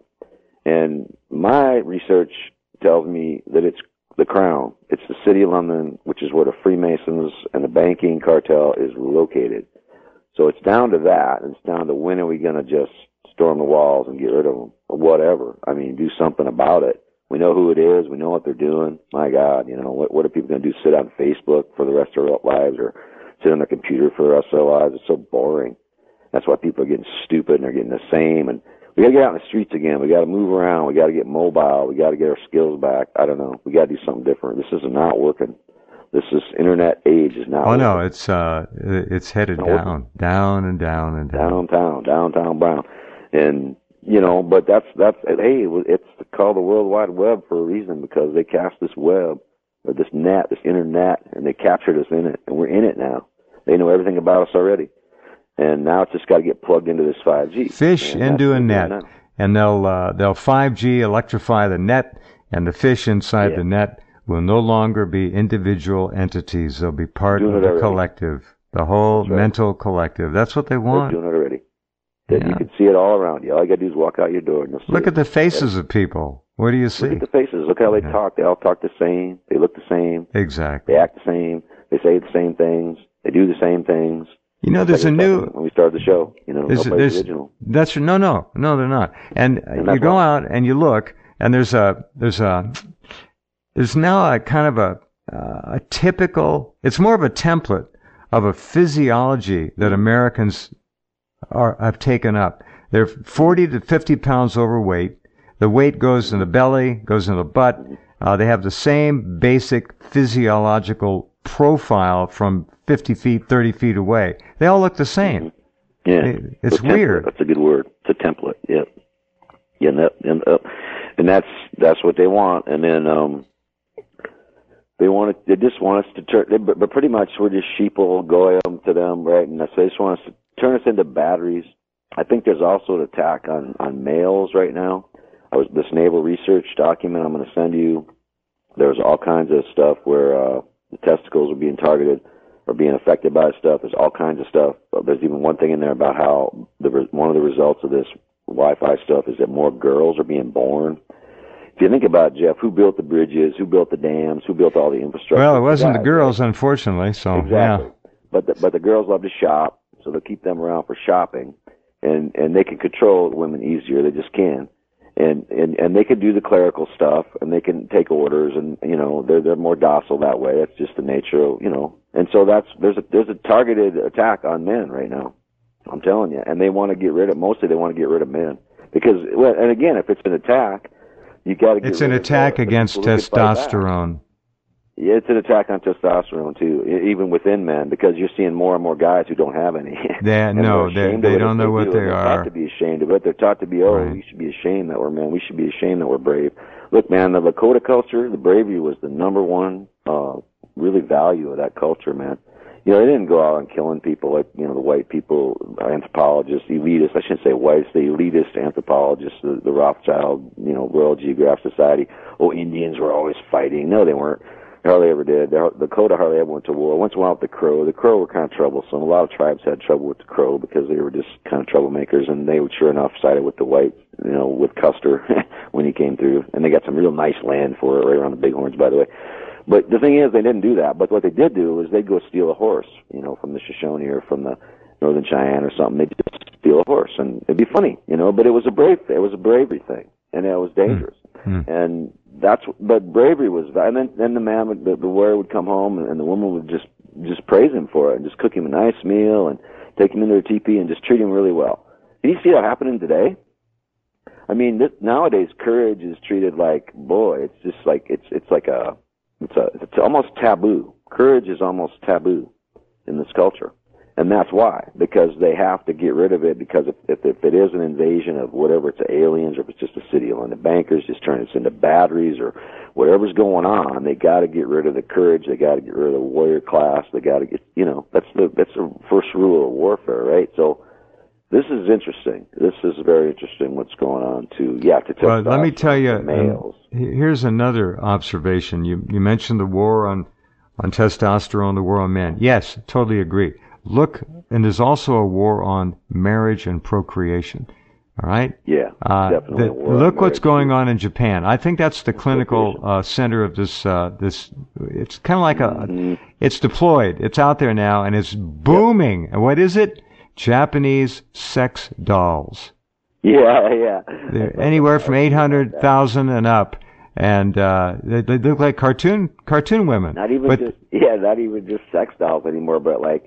And my research tells me that it's the Crown. It's the City of London, which is where the Freemasons and the banking cartel is located. So it's down to that, and it's down to when are we going to just storm the walls and get rid of them, or whatever. I mean, do something about it. We know who it is. We know what they're doing. My God, you know, what, what are people going to do, sit on Facebook for the rest of their lives or sit on their computer for the rest of their lives? It's so boring. That's why people are getting stupid, and they're getting the same. And we got to get out in the streets again. We got to move around. We got to get mobile. We got to get our skills back. I don't know. We got to do something different. This is not working. This is internet age is not.
Oh
working.
no, it's uh, it's headed
it's
down,
working.
down and down and down.
Downtown, downtown Brown, and you know, but that's that's hey, it's called the World Wide Web for a reason, because they cast this web or this net, this internet, and they captured us in it, and we're in it now. They know everything about us already. And now it's just got to get plugged into this five G.
Fish into a net, and they'll uh, they'll five G electrify the net, and the fish inside
yeah.
the net will no longer be individual entities. They'll be part
doing
of the collective, the whole
right.
mental collective. That's what they want.
They're doing it already. Yeah. You can see it all around you. All you got to do is walk out your door. And
Look
at
it. the faces yeah. of people. What do you see?
Look at the faces. Look how they
yeah.
talk. They all talk the same. They look the same.
Exactly.
They act the same. They say the same things. They do the same things.
You know, there's
like
a new.
When we started the show, you know,
there's,
nobody's
there's,
original.
That's no, no, no, they're not. And, and you go
why.
out and you look, and there's a there's a there's now a kind of a uh, a typical. It's more of a template of a physiology that Americans are have taken up. They're forty to fifty pounds overweight. The weight goes in the belly, goes in the butt. Uh, they have the same basic physiological profile from fifty feet, thirty feet away. They all look the same.
Yeah.
It's
a
weird.
That's a good word. It's a template. Yeah. Yeah, and, that, and, uh, and that's that's what they want. And then um, they want it, they just want us to turn. They, but, but pretty much we're just sheeple, goyim to them, right? And so they just want us to turn us into batteries. I think there's also an attack on on males right now. I was this naval research document I'm going to send you. There's all kinds of stuff where uh, the testicles are being targeted or being affected by stuff. There's all kinds of stuff. There's even one thing in there about how the one of the results of this Wi-Fi stuff is that more girls are being born. If you think about it, Jeff, who built the bridges, who built the dams, who built all the infrastructure?
Well, it wasn't
the,
the girls, right? Unfortunately. So
exactly.
Yeah.
But the, but the girls love to shop, so they'll keep them around for shopping, and and they can control women easier. They just can. And, and and they can do the clerical stuff, and they can take orders, and you know they're they're more docile that way. That's just the nature of, you know. And so that's there's a there's a targeted attack on men right now. I'm telling you, and they want to get rid of mostly they want to get rid of men because well, and again, if it's an attack, you got to get.
It's
rid
an
of
attack
the,
against
the
testosterone.
Yeah, it's an attack on testosterone too, even within men, because you're seeing more and more guys who don't have any.
They, no, they they don't know what they
are. They're taught to be ashamed of it. They're taught to be, oh,
right.
we should be ashamed that we're men. We should be ashamed that we're brave. Look, man, the Lakota culture, the bravery was the number one uh really value of that culture, man. You know, they didn't go out and killing people like, you know, the white people, anthropologists, elitists. I shouldn't say whites, the elitist anthropologists, the, the Rothschild, you know, World Geographic Society. Oh, Indians were always fighting. No, they weren't. hardly ever did. The Dakota hardly ever went to war. Once went out with the Crow. The Crow were kind of troublesome. A lot of tribes had trouble with the Crow because they were just kind of troublemakers, and they would sure enough sided with the whites, you know, with Custer when he came through. And they got some real nice land for it right around the Bighorns, by the way. But the thing is, they didn't do that. But what they did do is they'd go steal a horse, you know, from the Shoshone or from the Northern Cheyenne or something. They'd just steal a horse, and it'd be funny, you know. But it was a brave, it was a bravery thing, and it was dangerous. Mm. And that's, but bravery was, and then then the man would, the, the warrior would come home, and, and the woman would just just praise him for it, and just cook him a nice meal, and take him into her teepee, and just treat him really well. Do you see that happening today? I mean, this, nowadays courage is treated like, boy, it's just like it's it's like a It's a, it's almost taboo. Courage is almost taboo in this culture. And that's why, because they have to get rid of it, because if, if, if it is an invasion of whatever, it's aliens, or if it's just a city on the bankers, just turn this into batteries, or whatever's going on, they got to get rid of the courage, they got to get rid of the warrior class, they got to get, you know, that's the, that's the first rule of warfare, right? So, this is interesting. This is very interesting what's going on to, yeah, to tell
Well, let me tell you, um, here's another observation. You you mentioned the war on, on testosterone, the war on men. Yes, totally agree. Look, and there's also a war on marriage and procreation. All right?
Yeah,
uh,
definitely.
The, look what's going on in Japan. I think that's the clinical uh, center of this. Uh, this it's kind of like a, mm-hmm. It's deployed. It's out there now, and it's booming. Yep. And what is it? Japanese sex dolls.
Yeah, yeah.
They're anywhere from eight hundred thousand and up, and uh, they, they look like cartoon cartoon women.
Not even
but,
just yeah, not even just sex dolls anymore. But like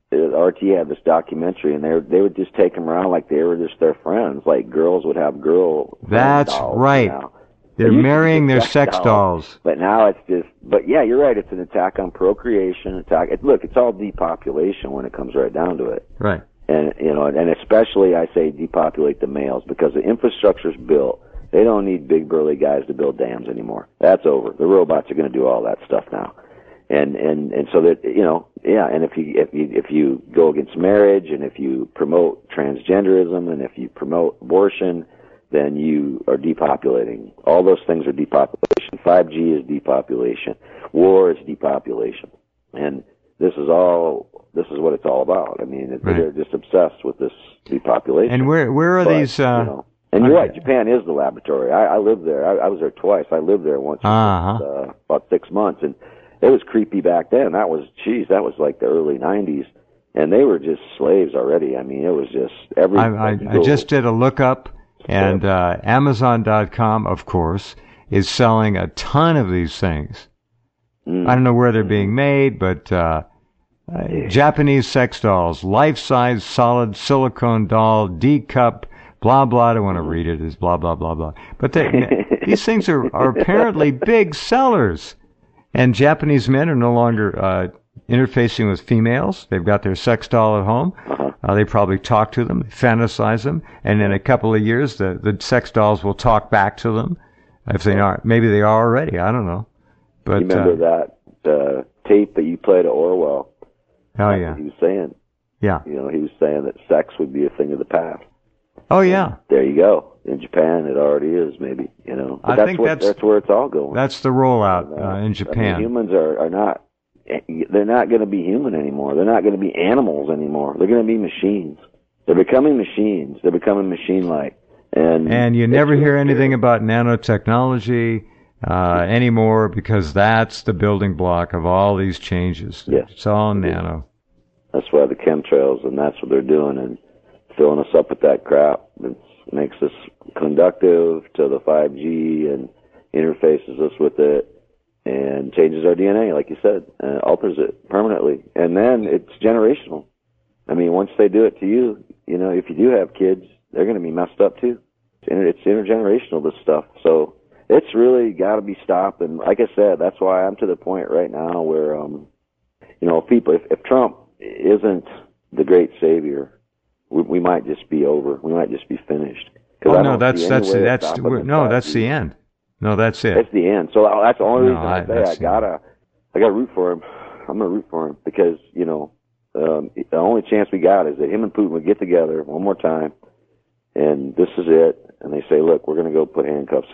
R T had this documentary, and they they would just take them around like they were just their friends. Like girls would have girl.
That's
dolls
right.
Now.
They're marrying their sex dolls.
dolls. But now it's just, but yeah, you're right. It's an attack on procreation. Attack. It, look, it's all depopulation when it comes right down to it.
Right.
And, you know, and especially I say depopulate the males, because the infrastructure's built. They don't need big burly guys to build dams anymore. That's over. The robots are going to do all that stuff now. And, and, and so that, you know, yeah, and if you, if you, if you go against marriage, and if you promote transgenderism, and if you promote abortion, then you are depopulating. All those things are depopulation. five G is depopulation. War is depopulation. And this is all, this is what it's all about. I mean, right. They're just obsessed with this depopulation.
And where where are
but,
these? Uh,
you know, and you're right, Japan is the laboratory. I, I lived there. I, I was there twice. I lived there once,
uh-huh.
uh, about six months, and it was creepy back then. That was, geez, that was like the early nineties, and they were just slaves already. I mean, it was just every.
I, I, I just did a lookup, and uh, Amazon dot com, of course, is selling a ton of these things. Mm. I don't know where they're being made, but. Uh, Uh, Japanese sex dolls, life-size solid silicone doll, D-cup, blah, blah. I don't want to read it. It's blah, blah, blah, blah. But they, these things are, are apparently big sellers. And Japanese men are no longer uh, interfacing with females. They've got their sex doll at home. Uh, they probably talk to them, fantasize them, and in a couple of years, the, the sex dolls will talk back to them. If they aren't, maybe they are already. I don't know. But
you remember uh, that uh, tape that you played at Orwell?
Oh, yeah.
He was saying.
Yeah.
You know, he was saying that sex would be a thing of the past.
Oh, yeah.
There you go. In Japan, it already is, maybe, you know. But
I
that's
think
what,
that's,
that's where it's all going.
That's the rollout uh, in Japan.
I mean, humans are, are not, they're not going to be human anymore. They're not going to be animals anymore. They're going to be machines. They're becoming machines. They're becoming machine-like. And,
and you never hear anything about nanotechnology Uh, anymore, because that's the building block of all these changes.
Yes.
It's all nano.
That's why the chemtrails, and that's what they're doing, and filling us up with that crap. It makes us conductive to the five G and interfaces us with it and changes our D N A, like you said, and alters it permanently. And then it's generational. I mean, once they do it to you, you know, if you do have kids, they're going to be messed up too. It's, inter- it's intergenerational, this stuff. So it's really got to be stopped. And like I said, that's why I'm to the point right now where, um, you know, if people, if, if Trump isn't the great savior, we, we might just be over. We might just be finished.
Oh, no, that's, that's, that's, no, that's the end. No, that's it.
That's the end. So that's the only
no,
reason I,
I
say I gotta, I gotta root for him. I'm gonna root for him because, you know, um, the only chance we got is that him and Putin would get together one more time, and this is it. And they say, look, we're gonna go put handcuffs on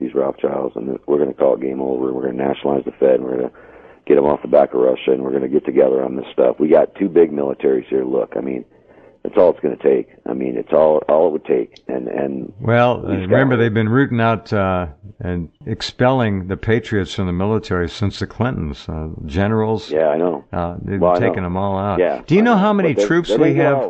these Rothschilds, and we're going to call it game over. We're going to nationalize the Fed, and we're going to get them off the back of Russia, and we're going to get together on this stuff. We got two big militaries here. Look, I mean, that's all it's going to take. I mean, it's all all it would take. And and
well, remember they've been rooting out uh, and expelling the patriots from the military since the Clintons, uh, generals.
Yeah, I know.
Uh, they've
well,
taken them all out.
Yeah,
do you know,
know
how many
they,
troops
they
we have?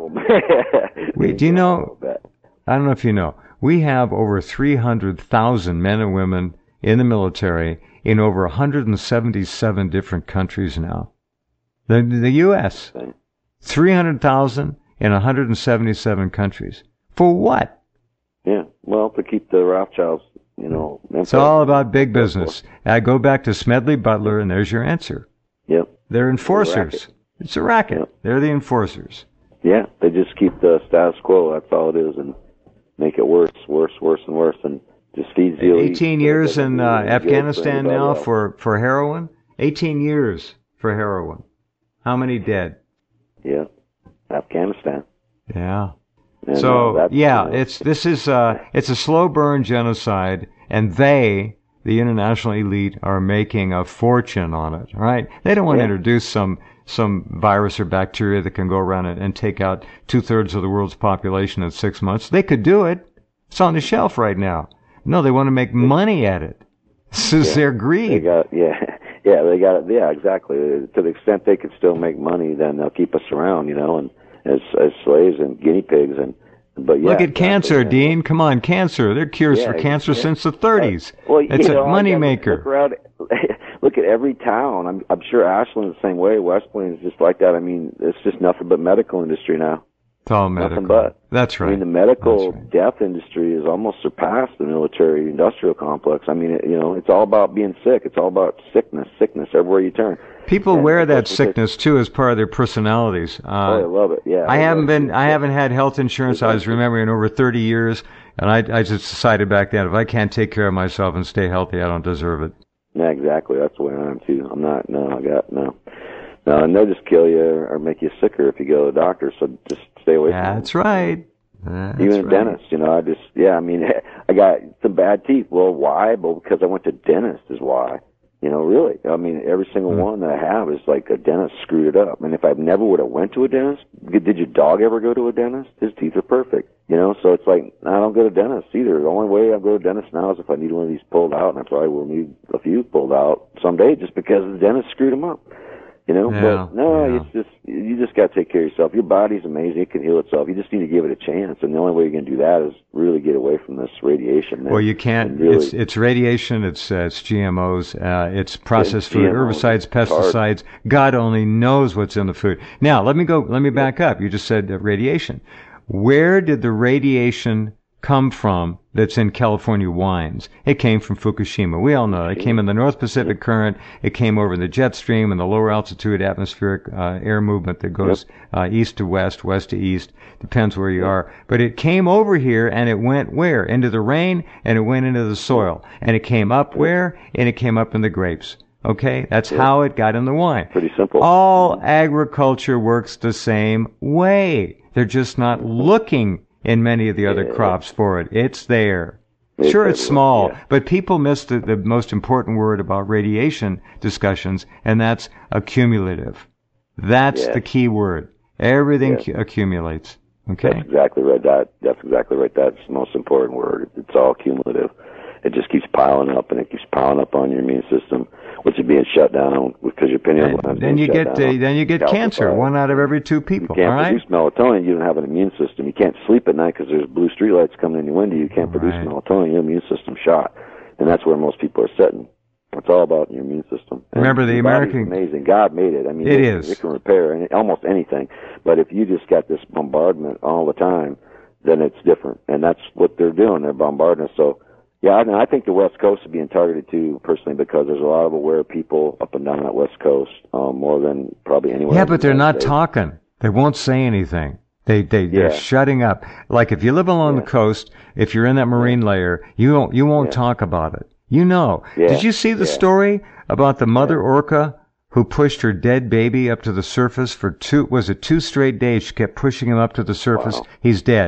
we, do you know? I don't know if you know. We have over three hundred thousand men and women in the military in over one hundred seventy-seven different countries now. The the U S Okay. three hundred thousand in one hundred seventy-seven countries. For what?
Yeah, well, to keep the Rothschilds, you know.
It's all about big business. I go back to Smedley Butler, and there's your answer.
Yep.
They're enforcers.
It's a racket.
It's a racket. Yep. They're the enforcers.
Yeah, they just keep the status quo. That's all it is, and make it worse, worse, worse, and worse, and just feeds the elite.
eighteen years in uh, Afghanistan now for, for heroin? eighteen years for heroin. How many dead?
Yeah. Afghanistan.
Yeah.
And,
so
uh,
yeah,
you know,
it's this is uh it's a slow burn genocide, and they, the international elite, are making a fortune on it. All right, they don't want
yeah.
to introduce some some virus or bacteria that can go around it and take out two thirds of the world's population in six months. They could do it. It's on the shelf right now. No, they want to make money at it. This is
yeah.
their greed.
They got yeah. Yeah, they got it. Yeah, exactly. To the extent they can still make money, then they'll keep us around, you know, and as as slaves and guinea pigs. And but yeah,
look at cancer,
exactly.
Dean. Come on, cancer. There are cures
yeah,
for cancer
yeah.
since the thirties.
Uh, well,
it's
you know,
a money maker.
Look around. Look at every town. I'm I'm sure Ashland's the same way. West Plains is just like that. I mean, it's just nothing but medical industry now.
It's all medical.
Nothing but.
That's right.
I mean, the medical
right.
death industry has almost surpassed the military industrial complex. I mean, it, you know, it's all about being sick. It's all about sickness, sickness everywhere you turn.
People
and
wear that sickness too as part of their personalities. Uh,
oh, I love it. Yeah.
I, I haven't been.
It.
I haven't had health insurance. I was remembering over thirty years, and I, I just decided back then, if I can't take care of myself and stay healthy, I don't deserve it.
Yeah, exactly. That's the way I am too. I'm not. No, I got no. No, and they'll just kill you or make you sicker if you go to the doctor. So just stay away from them.
That's right. That's
Even a
right.
dentist, you know, I just, yeah, I mean, I got some bad teeth. Well, why? Well, because I went to dentist is why. You know, really. I mean, every single mm. one that I have is like a dentist screwed it up. And if I never would have went to a dentist, did your dog ever go to a dentist? His teeth are perfect. You know, so it's like, I don't go to dentists either. The only way I go to dentist now is if I need one of these pulled out, and I probably will need a few pulled out someday just because the dentist screwed them up. You know,
yeah,
but no,
yeah.
it's just, you just got to take care of yourself. Your body's amazing. It can heal itself. You just need to give it a chance. And the only way you can do that is really get away from this radiation.
Well, you can't,
really,
it's, it's radiation, it's, uh, it's G M Os, uh, it's processed it's food, G M Os, herbicides, pesticides. God only knows what's in the food. Now, let me go, let me back up. You just said uh, radiation. Where did the radiation come from that's in California wines? It came from Fukushima. We all know it came in the North Pacific Current. It came over the jet stream and the lower altitude atmospheric uh, air movement that goes uh, east to west, west to east. Depends where you are. But it came over here and it went where? Into the rain, and it went into the soil. And it came up where? And it came up in the grapes. Okay? That's yeah. how it got in the wine.
Pretty simple.
All agriculture works the same way. They're just not looking in many of the other yeah. crops for it. It's there. It's sure, it's small, yeah. but people miss the, the most important word about radiation discussions, and that's accumulative. That's yeah. the key word. Everything yeah. cu- accumulates. Okay?
That's exactly right. That, that's exactly right. That's the most important word. It's all cumulative. It just keeps piling up, and it keeps piling up on your immune system, which is being shut down because your pineal gland.
Then you get uh, then you get calcified. Cancer. One out of every two people.
You can't
all right?
produce melatonin. You don't have an immune system. You can't sleep at night because there's blue streetlights coming in your window. You can't produce
right.
melatonin. Your immune system's shot, and that's where most people are sitting. It's all about your immune system. And
remember the American.
Amazing. God made it. I mean,
it,
it
is.
It can repair any, almost anything. But if you just got this bombardment all the time, then it's different, and that's what they're doing. They're bombarding us. So. Yeah, I mean, I think the West Coast is being targeted too, personally, because there's a lot of aware people up and down that West Coast, um, more than probably anywhere.
Yeah, but they're not
States.
talking. They won't say anything. They they they're
yeah.
shutting up. Like if you live along
yeah.
the coast, if you're in that marine
yeah.
layer, you won't you won't
yeah.
talk about it. You know.
Yeah.
Did you see the
yeah.
story about the mother orca who pushed her dead baby up to the surface for two was it two straight days? She kept pushing him up to the surface.
Wow.
He's dead.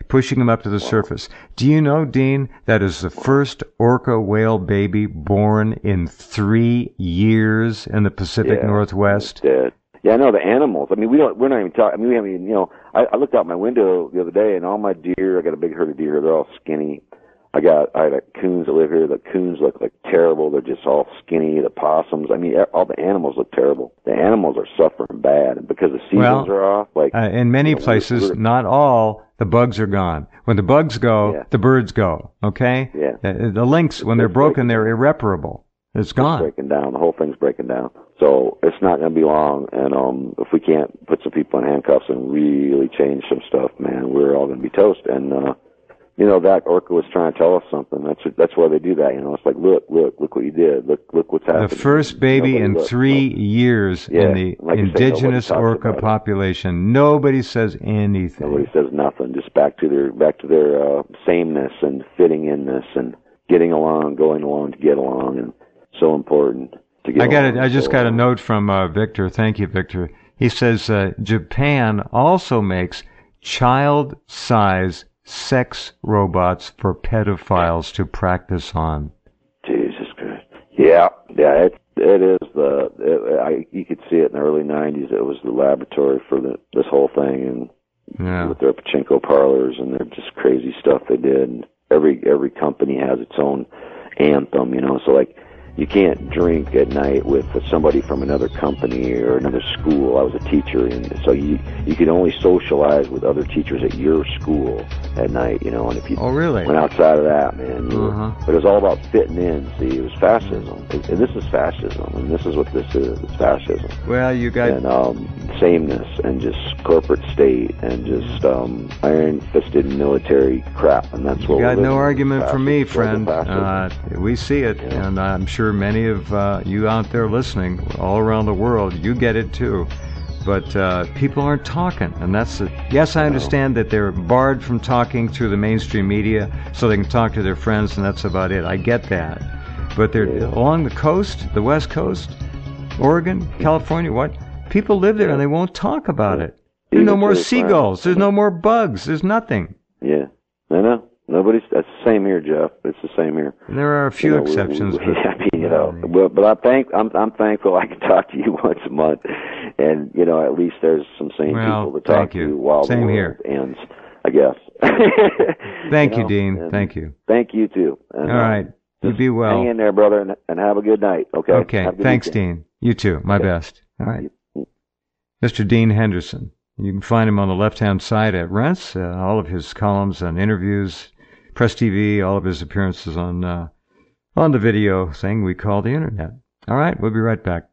pushing them up to the
Wow.
surface. Do you know, Dean, that is the first orca whale baby born in three years in the Pacific
Yeah,
Northwest?
Dead. Yeah, I know the animals. I mean, we don't. We're not even talking. I mean, we haven't even. You know, I, I looked out my window the other day, and all my deer. I got a big herd of deer. They're all skinny. I got. I got coons that live here. The coons look like terrible. They're just all skinny. The possums. I mean, all the animals look terrible. The animals are suffering bad, and because the seasons
Well,
are off. Like
uh, in many
you know,
places,
we're, we're,
not all, the bugs are gone. When the bugs go,
Yeah.
the birds go. Okay.
Yeah.
The, the lynx, when they're
It's
broken,
breaking
they're irreparable. It's
It's
gone.
breaking down. The whole thing's breaking down. So it's not going to be long. And um, if we can't put some people in handcuffs and really change some stuff, man, we're all going to be toast. And uh, you know, that orca was trying to tell us something. That's that's why they do that. You know, it's like, look, look, look what you did. Look, look what's happening.
The first baby
Nobody
in
looks.
three
No.
years
Yeah,
in the
like you say,
indigenous
nobody talks
orca
about it.
population. Nobody says anything.
Nobody says nothing. Just back to their back to their uh, sameness and fitting inness and getting along, going along to get along, and so important to get
I got
along.
it. I just
So,
got a
uh,
note from uh, Victor. Thank you, Victor. He says uh, Japan also makes child-size sex robots for pedophiles to practice on.
Jesus Christ. Yeah, yeah, it it is the it, I you could see it in the early nineties. It was the laboratory for the, this whole thing, and
Yeah.
with their pachinko parlors and their just crazy stuff they did. And every every company has its own anthem, you know. So like, you can't drink at night with somebody from another company or another school. I was a teacher, and so you you could only socialize with other teachers at your school at night, you know. And if you
Oh, really?
went outside of that, man, you
Uh-huh.
were, but it was all about fitting in. See, it was fascism, and this is fascism, and this is what this is. It's fascism,
Well, you got
and um, sameness, and just corporate state, and just um, iron-fisted military crap, and that's what
You
we're
got
living
no
in,
argument from me,
fascism,
friend.
global
Uh,
fascism.
we see it,
Yeah.
and I'm sure many of uh, you out there listening, all around the world, you get it too. But uh, people aren't talking, and that's the. Yes, I understand that they're barred from talking through the mainstream media, so they can talk to their friends, and that's about it. I get that, but they're
Yeah.
along the coast, the West Coast, Oregon, California. What people live there, and they won't talk about it. There's no
Even
more
to their
seagulls.
friends.
There's no more bugs. There's nothing.
Yeah, I know. Nobody's. That's the same here, Jeff. It's the same here.
And there are a few
You know, we-
exceptions,
we-
but
I mean, you know, but, but I thank, I'm, I'm thankful I can talk to you once a month, and you know, at least there's some sane
Well,
people to talk
thank you.
to while
Same
the
here.
world ends, I guess.
Thank you,
know,
Dean.
and
Thank you.
Thank you too. And,
All
uh,
right. You
just
be well.
Hang in there, brother, and, and have a good night. Okay.
Okay.
Have a good
Thanks,
weekend.
Dean. You too. My
Okay.
best. All right. Mister Dean Henderson. You can find him on the left-hand side at Rents. Uh, all of his columns and interviews, Press T V, all of his appearances on uh, on the video thing we call the Internet. All right. We'll be right back.